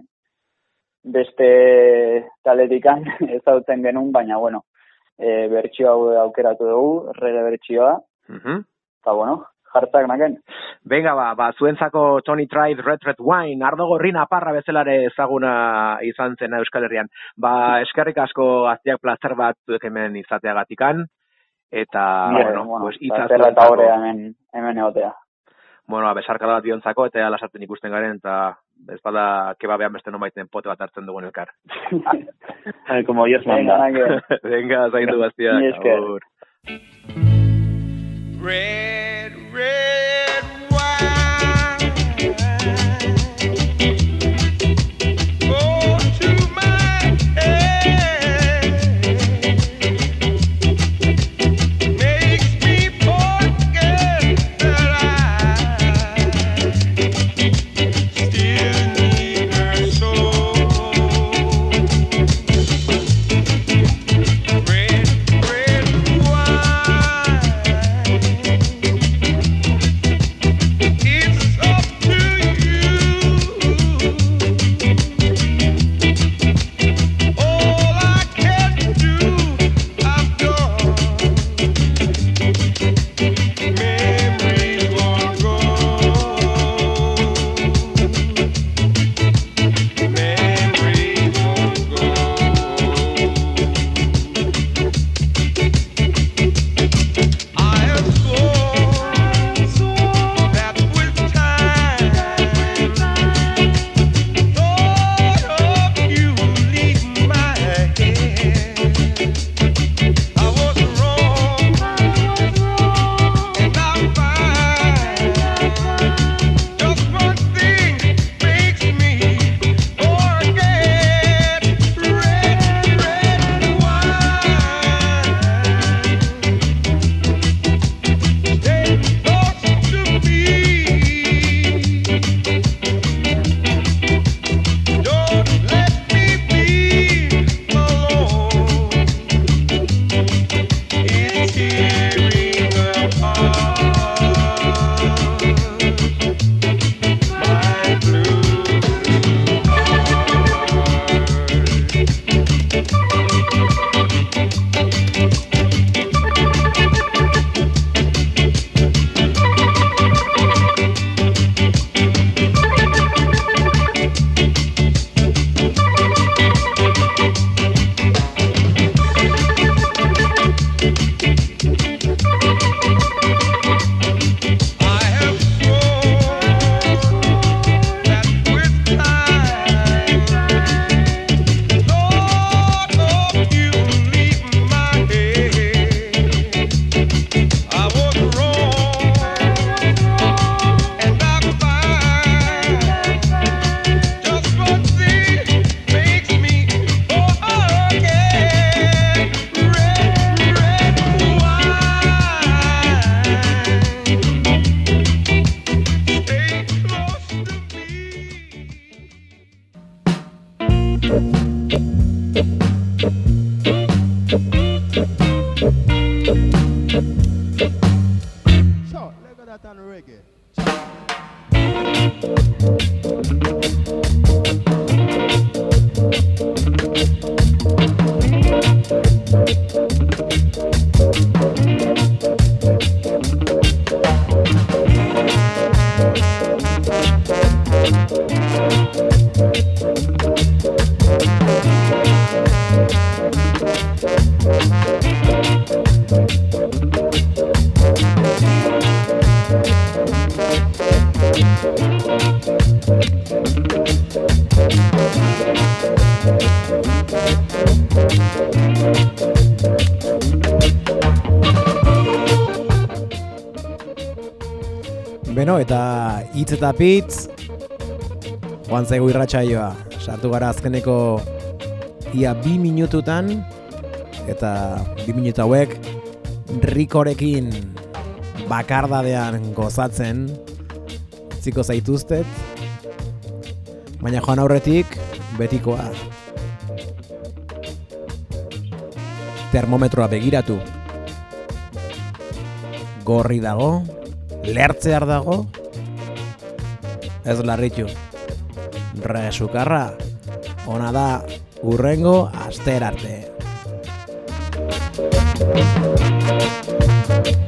beste taletikan ezautzen genuen, baina, bueno, e, bertxio hau aukeratu dugu, rege bertxioa, Mhm. eta, bueno, jartzak naken. Venga, ba, ba, zuentzako Tony Tribe Red Red Wine, ardo gorrina parra bezalare ezaguna izan zen Euskal Herrian. Ba, eskerrik asko aztiak plazer bat zuek hemen izateagatikan, eta, Bien, bueno, bueno, pues, itza placerra eta zuentzako. horre hemen, hemen egotea. Bueno, besarkada bat biontzako, eta lasarten ikusten garen, eta ez bada kebabean beste nomaiten pote bat hartzen dugun elkar. Como Dios Venga, manda. naken. Venga, zaindu gaztiak. Mila esker. Agur. Red, Beno, eta hitz eta pitz, joan zaigu irratsaioa. Sartu gara azkeneko ia bi minututan, eta bi minutu hauek Rikorekin bakardadean gozatzen ziko zaituztet, baina joan aurretik betikoa. Termometroa begiratu. Gorri dago, lertzear dago, ez larritu. Resukarra, ona da urrengo aster arte.